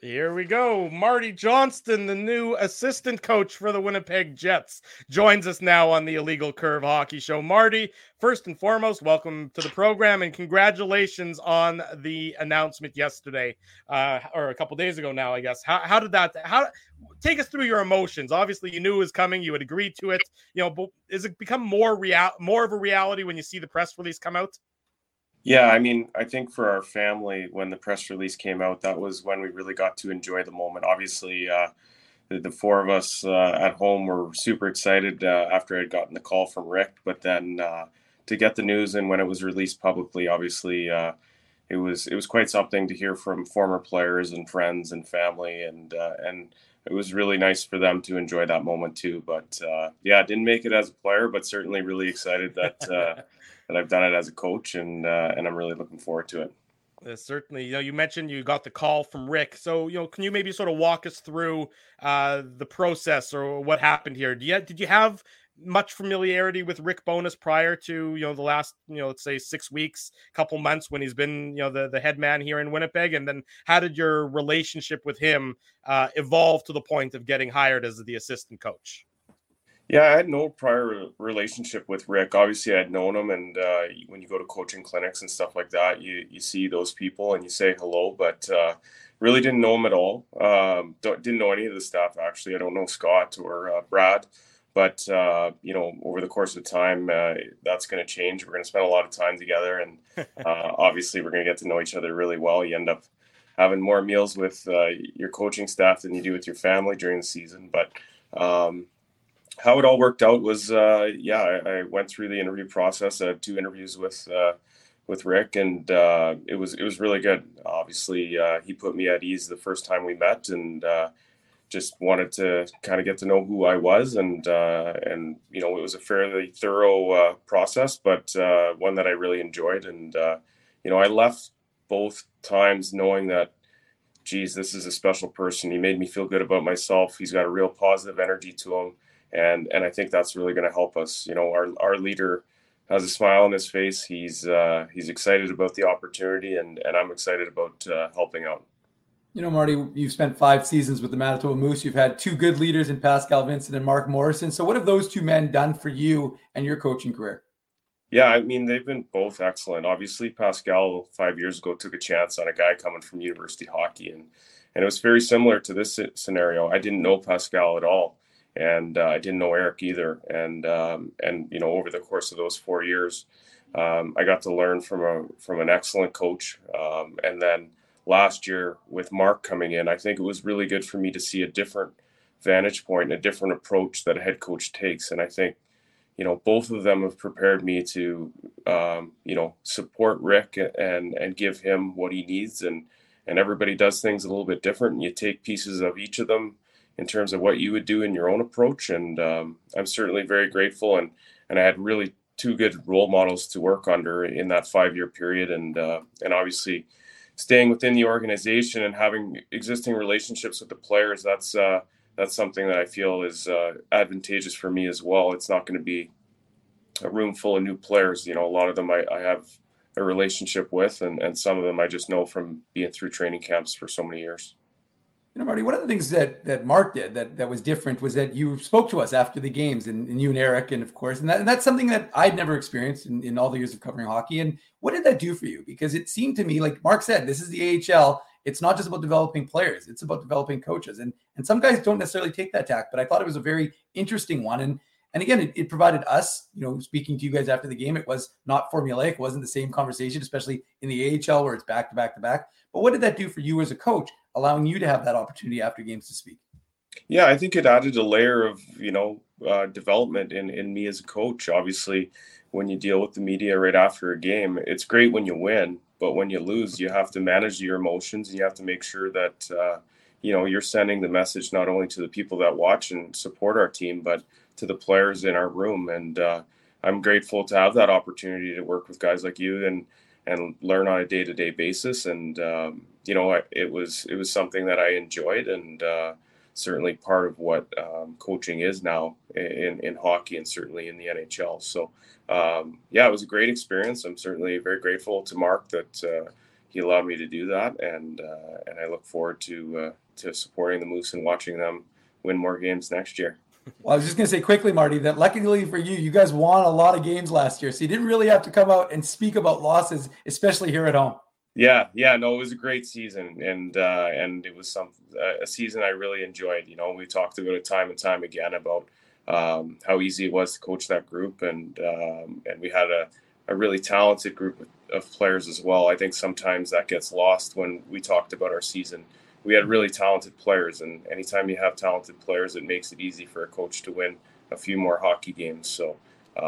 Here we go. Marty Johnston, the new assistant coach for the Winnipeg Jets, joins us now on the Illegal Curve Hockey Show. Marty, first and foremost, welcome to the program and congratulations on the announcement yesterday, or a couple days ago now, I guess. How did that? Take us through your emotions? Obviously, you knew it was coming. You had agreed to it. But has it become more of a reality when you see the press release come out? Yeah, I mean, I think for our family, when the press release came out, that was when we really got to enjoy the moment. Obviously, the four of us at home were super excited after I'd gotten the call from Rick, but then to get the news and when it was released publicly, obviously, it was quite something to hear from former players and friends and family, and it was really nice for them to enjoy that moment too. But yeah, didn't make it as a player, but certainly really excited that. That I've done it as a coach, and I'm really looking forward to it. Certainly, you mentioned you got the call from Rick. So, can you maybe sort of walk us through the process or what happened here? Did you have much familiarity with Rick Bowness prior to the last let's say 6 weeks, couple months when he's been the head man here in Winnipeg? And then how did your relationship with him evolve to the point of getting hired as the assistant coach? Yeah, I had no prior relationship with Rick. Obviously, I'd known him, and when you go to coaching clinics and stuff like that, you see those people and you say hello, but really didn't know him at all. Didn't know any of the staff actually. I don't know Scott or Brad, but over the course of time, that's going to change. We're going to spend a lot of time together, and obviously, we're going to get to know each other really well. You end up having more meals with your coaching staff than you do with your family during the season, but. How it all worked out was, I went through the interview process. I had 2 interviews with Rick, and it was really good. Obviously, he put me at ease the first time we met, and just wanted to kind of get to know who I was, and it was a fairly thorough process, but one that I really enjoyed. And I left both times knowing that, geez, this is a special person. He made me feel good about myself. He's got a real positive energy to him. And I think that's really going to help us. Our leader has a smile on his face. He's excited about the opportunity, and I'm excited about helping out. Marty, you've spent 5 seasons with the Manitoba Moose. You've had 2 good leaders in Pascal Vincent and Mark Morrison. So what have those 2 men done for you and your coaching career? Yeah, I mean, they've been both excellent. Obviously, Pascal 5 years ago took a chance on a guy coming from university hockey, and it was very similar to this scenario. I didn't know Pascal at all. And I didn't know Eric either. And over the course of those 4 years, I got to learn from an excellent coach. And then last year with Mark coming in, I think it was really good for me to see a different vantage point and a different approach that a head coach takes. And I think, both of them have prepared me to, support Rick and give him what he needs. And everybody does things a little bit different. And you take pieces of each of them in terms of what you would do in your own approach. And I'm certainly very grateful. And I had really 2 good role models to work under in that 5-year period. And obviously staying within the organization and having existing relationships with the players, that's something that I feel is advantageous for me as well. It's not going to be a room full of new players. A lot of them I have a relationship with, and some of them I just know from being through training camps for so many years. Marty, one of the things that Mark did that was different was that you spoke to us after the games, and you and Eric, and of course, and that's something that I'd never experienced in all the years of covering hockey. And what did that do for you? Because it seemed to me, like Mark said, this is the AHL. It's not just about developing players; it's about developing coaches. And some guys don't necessarily take that tack, but I thought it was a very interesting one. And again, it provided us, speaking to you guys after the game, it was not formulaic. It wasn't the same conversation, especially in the AHL where it's back to back to back. But what did that do for you as a coach, allowing you to have that opportunity after games to speak? Yeah, I think it added a layer of, development in me as a coach. Obviously, when you deal with the media right after a game, it's great when you win, but when you lose, you have to manage your emotions, and you have to make sure that, you're sending the message not only to the people that watch and support our team, but to the players in our room. And I'm grateful to have that opportunity to work with guys like you and learn on a day-to-day basis. And, it was something that I enjoyed, and certainly part of what coaching is now in hockey, and certainly in the NHL. So, it was a great experience. I'm certainly very grateful to Mark that he allowed me to do that, and I look forward to supporting the Moose and watching them win more games next year. Well, I was just going to say quickly, Marty, that luckily for you, you guys won a lot of games last year, so you didn't really have to come out and speak about losses, especially here at home. Yeah, no, it was a great season, and it was a season I really enjoyed. We talked about it time and time again about how easy it was to coach that group, and we had a really talented group of players as well. I think sometimes that gets lost when we talked about our season. We had really talented players, and anytime you have talented players, it makes it easy for a coach to win a few more hockey games. So,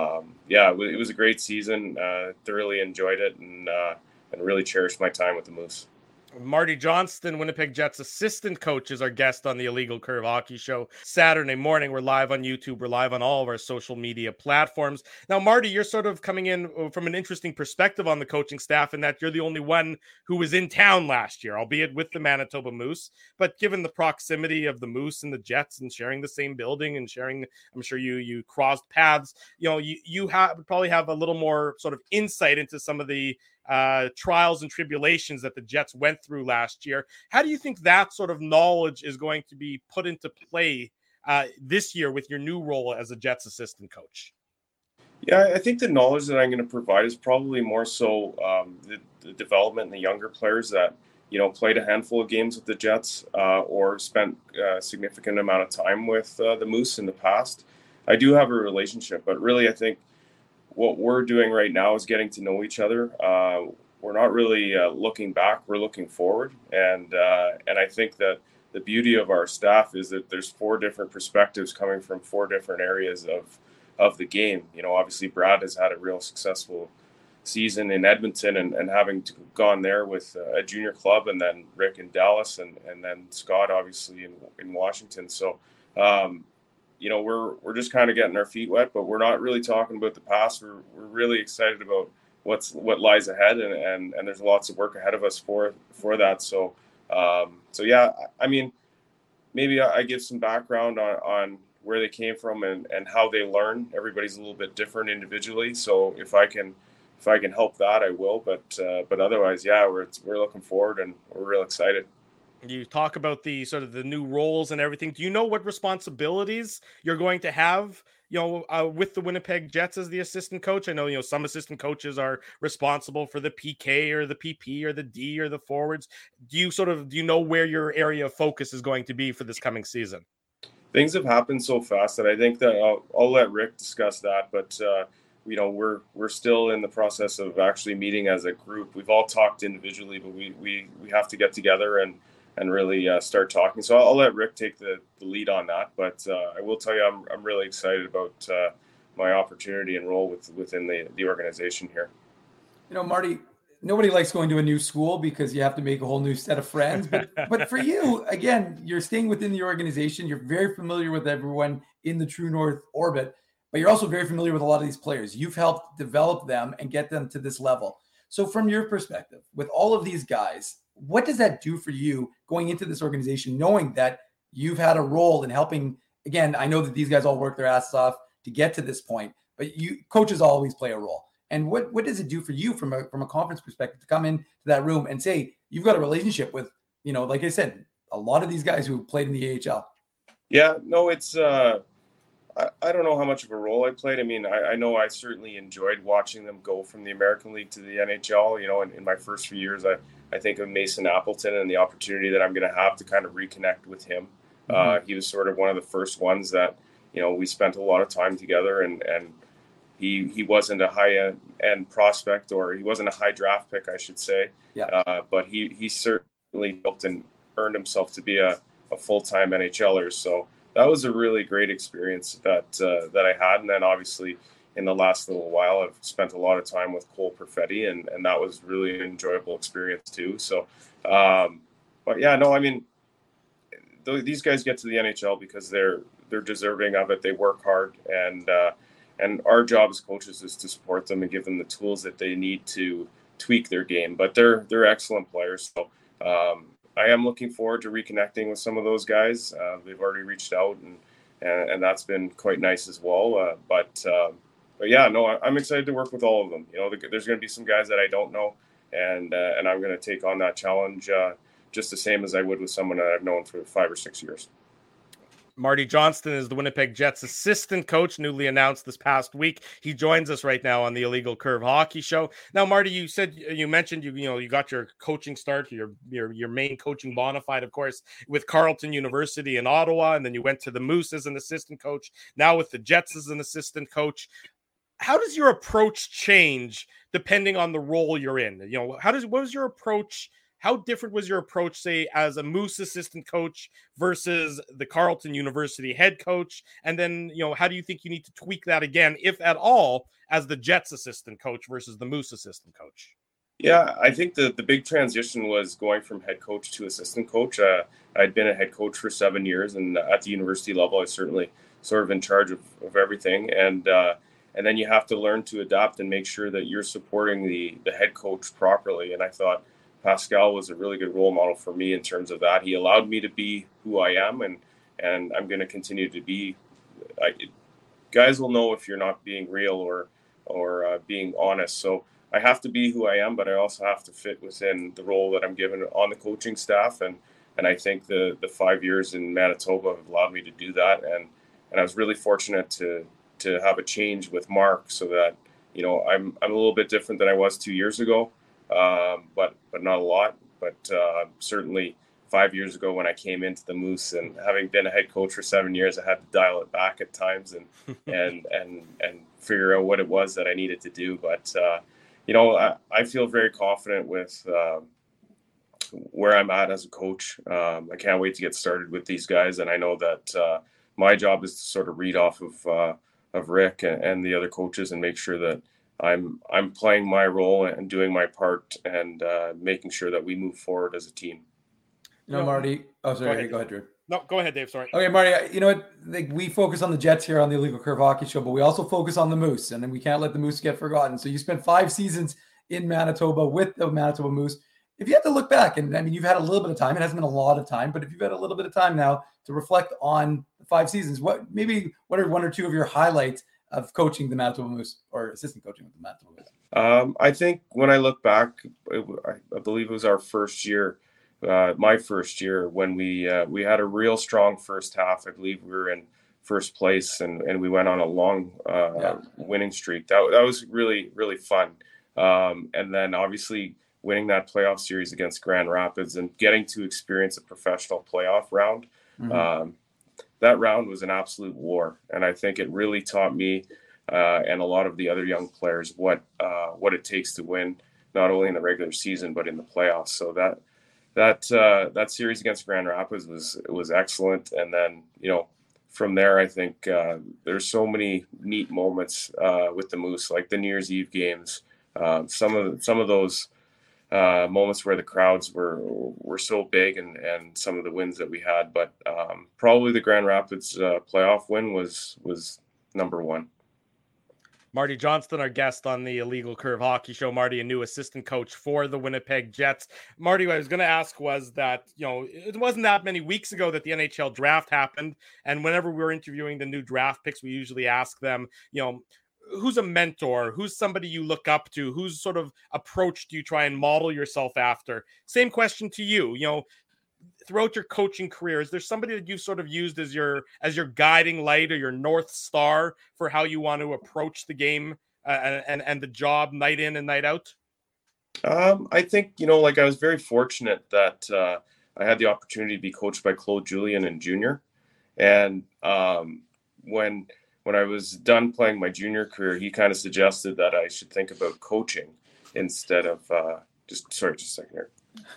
it was a great season. Thoroughly enjoyed it, and really cherished my time with the Moose. Marty Johnston, Winnipeg Jets assistant coach, is our guest on the Illegal Curve Hockey Show Saturday morning. We're live on YouTube. We're live on all of our social media platforms. Now, Marty, you're sort of coming in from an interesting perspective on the coaching staff in that you're the only one who was in town last year, albeit with the Manitoba Moose. But given the proximity of the Moose and the Jets and sharing the same building and sharing, I'm sure you crossed paths, you probably have a little more sort of insight into some of the trials and tribulations that the Jets went through last year. How do you think that sort of knowledge is going to be put into play this year with your new role as a Jets assistant coach? Yeah, I think the knowledge that I'm going to provide is probably more so the development in the younger players that, played a handful of games with the Jets or spent a significant amount of time with the Moose in the past. I do have a relationship, but really I think what we're doing right now is getting to know each other. We're not really looking back; we're looking forward, and I think that the beauty of our staff is that there's 4 different perspectives coming from 4 different areas of the game. Obviously Brad has had a real successful season in Edmonton, and having gone there with a junior club, and then Rick in Dallas, and then Scott obviously in Washington. So. We're just kind of getting our feet wet, but we're not really talking about the past. We're really excited about what lies ahead, and there's lots of work ahead of us for that. So yeah, I mean, maybe I give some background on where they came from and how they learn. Everybody's a little bit different individually, so if I can help that, I will. But otherwise, yeah, we're looking forward, and we're real excited. You talk about the sort of the new roles and everything. Do you know what responsibilities you're going to have, with the Winnipeg Jets as the assistant coach? I know, some assistant coaches are responsible for the PK or the PP or the D or the forwards. Do you know where your area of focus is going to be for this coming season? Things have happened so fast that I think that I'll let Rick discuss that. But, we're still in the process of actually meeting as a group. We've all talked individually, but we have to get together and really start talking. So I'll let Rick take the lead on that. But I will tell you, I'm really excited about my opportunity and role within the organization here. Marty, nobody likes going to a new school because you have to make a whole new set of friends. But for you, again, you're staying within the organization. You're very familiar with everyone in the True North orbit, but you're also very familiar with a lot of these players. You've helped develop them and get them to this level. So from your perspective, with all of these guys, what does that do for you going into this organization, knowing that you've had a role in helping? Again, I know that these guys all work their asses off to get to this point, but coaches always play a role. And what does it do for you from a conference perspective to come into that room and say you've got a relationship with, like I said, a lot of these guys who played in the AHL? Yeah, no, it's I don't know how much of a role I played. I mean, I know I certainly enjoyed watching them go from the American League to the NHL. In my first few years, I think of Mason Appleton and the opportunity that I'm going to have to kind of reconnect with him. Mm-hmm. He was sort of one of the first ones that, we spent a lot of time together, and he wasn't a high-end prospect, or he wasn't a high draft pick, I should say. Yeah. But he certainly helped and earned himself to be a full-time NHLer. So that was a really great experience that I had. And then obviously in the last little while, I've spent a lot of time with Cole Perfetti, and that was really an enjoyable experience too. So, but yeah, no, I mean, these guys get to the NHL because they're deserving of it. They work hard, and our job as coaches is to support them and give them the tools that they need to tweak their game. But they're excellent players. So I am looking forward to reconnecting with some of those guys. They've already reached out, and that's been quite nice as well. But yeah, no, I'm excited to work with all of them. There's going to be some guys that I don't know and I'm going to take on that challenge just the same as I would with someone that I've known for 5 or 6 years. Marty Johnston is the Winnipeg Jets assistant coach, newly announced this past week. He joins us right now on the Illegal Curve Hockey Show. Now, Marty, you mentioned you got your coaching start, your main coaching bona fide, of course, with Carleton University in Ottawa, and then you went to the Moose as an assistant coach. Now with the Jets as an assistant coach. How does your approach change depending on the role you're in? What was your approach? How different was your approach, say, as a Moose assistant coach versus the Carleton University head coach? And then, how do you think you need to tweak that again, if at all, as the Jets assistant coach versus the Moose assistant coach? Yeah, I think the big transition was going from head coach to assistant coach. I'd been a head coach for 7 years, and at the university level, I was certainly sort of in charge of everything. And then you have to learn to adapt and make sure that you're supporting the head coach properly. And I thought Pascal was a really good role model for me in terms of that. He allowed me to be who I am, and I'm going to continue to be. Guys will know if you're not being real or being honest. So I have to be who I am, but I also have to fit within the role that I'm given on the coaching staff. And I think the 5 years in Manitoba have allowed me to do that. And I was really fortunate to have a change with Mark, so that I'm a little bit different than I was 2 years ago. But not a lot. But certainly 5 years ago when I came into the Moose, and having been a head coach for 7 years, I had to dial it back at times and figure out what it was that I needed to do. But I feel very confident with where I'm at as a coach. I can't wait to get started with these guys, and I know that my job is to sort of read off of Rick and the other coaches and make sure that I'm playing my role and doing my part, and making sure that we move forward as a team. Marty. Oh, sorry. Go ahead, Drew. No, go ahead, Dave. Sorry. Okay, Marty. You know what? We focus on the Jets here on the Illegal Curve Hockey Show, but we also focus on the Moose, and then we can't let the Moose get forgotten. So you spent 5 seasons in Manitoba with the Manitoba Moose. If you had to look back, and I mean, you've had a little bit of time. It hasn't been a lot of time, but if you've had a little bit of time now to reflect on the 5 seasons, what are one or two of your highlights of coaching the Manitoba Moose, or assistant coaching with the Manitoba Moose? I think when I look back, I believe it was our first year, my first year, when we had a real strong first half. I believe we were in first place, and we went on a long winning streak. That was really, really fun. And then obviously winning that playoff series against Grand Rapids and getting to experience a professional playoff round. Mm-hmm. That round was an absolute war. And I think it really taught me and a lot of the other young players what it takes to win, not only in the regular season, but in the playoffs. So that series against Grand Rapids was excellent. And then, from there, I think there's so many neat moments with the Moose, like the New Year's Eve games. Some of those moments where the crowds were so big, and some of the wins that we had, but probably the Grand Rapids playoff win was number one. Marty Johnston, our guest on the Illegal Curve Hockey Show. Marty, a new assistant coach for the Winnipeg Jets. Marty, what I was going to ask was that, it wasn't that many weeks ago that the NHL draft happened. And whenever we're interviewing the new draft picks, we usually ask them, who's a mentor? Who's somebody you look up to? Whose sort of approach do you try and model yourself after? Same question to you. Throughout your coaching career, is there somebody that you've sort of used as your guiding light or your North Star for how you want to approach the game and the job night in and night out? I think, I was very fortunate that I had the opportunity to be coached by Claude Julien and Junior. And when I was done playing my junior career, he kind of suggested that I should think about coaching instead of just a second here.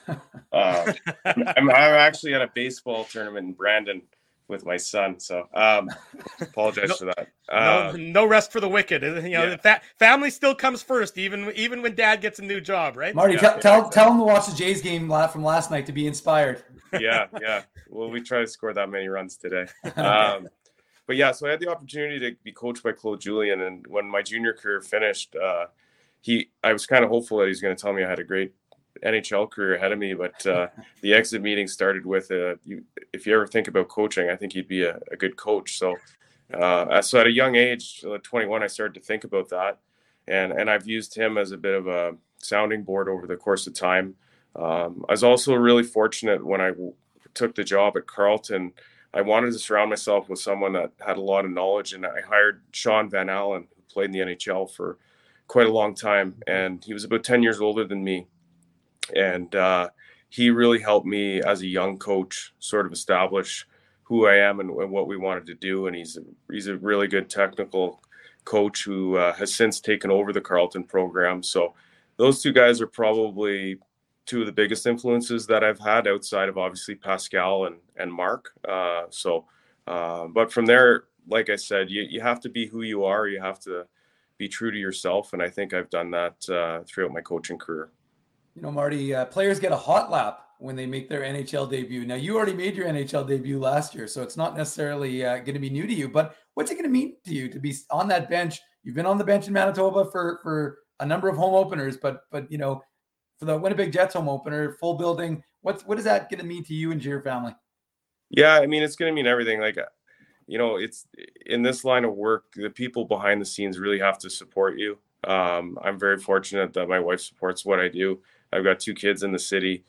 I'm actually at a baseball tournament in Brandon with my son, so apologize for that. No rest for the wicked. Family still comes first, even when Dad gets a new job, right? Marty, tell him to watch the Jays game from last night to be inspired. Yeah. Well, we try to score that many runs today. But yeah, so I had the opportunity to be coached by Claude Julien, and when my junior career finished, I was kind of hopeful that he was going to tell me I had a great NHL career ahead of me, but the exit meeting started with if you ever think about coaching, I think you'd be a good coach. So at a young age, 21, I started to think about that, and I've used him as a bit of sounding board over the course of time. I was also really fortunate when I took the job at Carleton. I wanted to surround myself with someone that had a lot of knowledge, and I hired Sean Van Allen, who played in the NHL for quite a long time, and he was about 10 years older than me. And he really helped me as a young coach sort of establish who I am and what we wanted to do. And he's a really good technical coach who has since taken over the Carleton program. So those two guys are probably two of the biggest influences that I've had outside of obviously Pascal and Mark. But from there, like I said, you have to be who you are. You have to be true to yourself. And I think I've done that throughout my coaching career. You know, Marty, players get a hot lap when they make their NHL debut. Now, you already made your NHL debut last year, so it's not necessarily going to be new to you. But what's it going to mean to you to be on that bench? You've been on the bench in Manitoba for a number of home openers, but you know, for the Winnipeg Jets home opener, full building, what is that going to mean to you and to your family? Yeah, I mean, it's going to mean everything. Like, you know, it's in this line of work, the people behind the scenes really have to support you. I'm very fortunate that my wife supports what I do. I've got 2 kids in the city.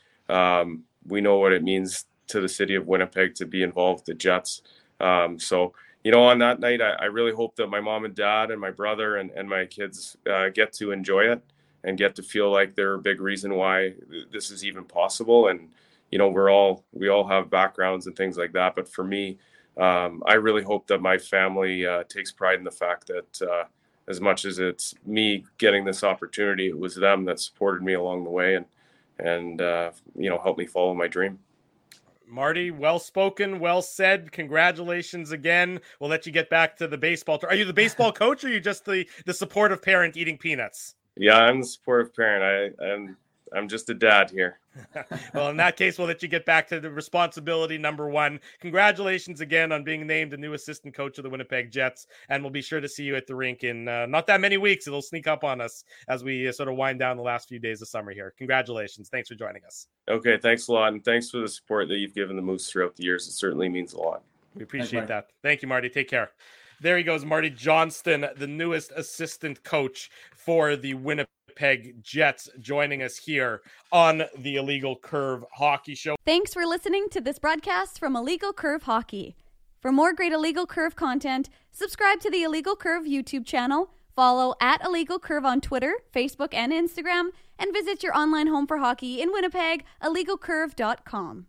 We know what it means to the city of Winnipeg to be involved with the Jets. So, you know, on that night, I really hope that my mom and dad and my brother and my kids get to enjoy it and get to feel like they're a big reason why this is even possible. And, you know, we all have backgrounds and things like that. But for me, I really hope that my family takes pride in the fact that as much as it's me getting this opportunity, it was them that supported me along the way and you know, helped me follow my dream. Marty, well spoken, well said. Congratulations again. We'll let you get back to the baseball. Are you the baseball coach, or are you just the supportive parent eating peanuts? Yeah, I'm the supportive parent. I'm just a dad here. Well, in that case, we'll let you get back to the responsibility number 1. Congratulations again on being named the new assistant coach of the Winnipeg Jets. And we'll be sure to see you at the rink in not that many weeks. It'll sneak up on us as we sort of wind down the last few days of summer here. Congratulations. Thanks for joining us. Okay, thanks a lot. And thanks for the support that you've given the Moose throughout the years. It certainly means a lot. We appreciate that. Thank you, Marty. Take care. There he goes, Marty Johnston, the newest assistant coach for the Winnipeg Jets, joining us here on the Illegal Curve Hockey Show. Thanks for listening to this broadcast from Illegal Curve Hockey. For more great Illegal Curve content, subscribe to the Illegal Curve YouTube channel, follow @Illegal Curve on Twitter, Facebook, and Instagram, and visit your online home for hockey in Winnipeg, illegalcurve.com.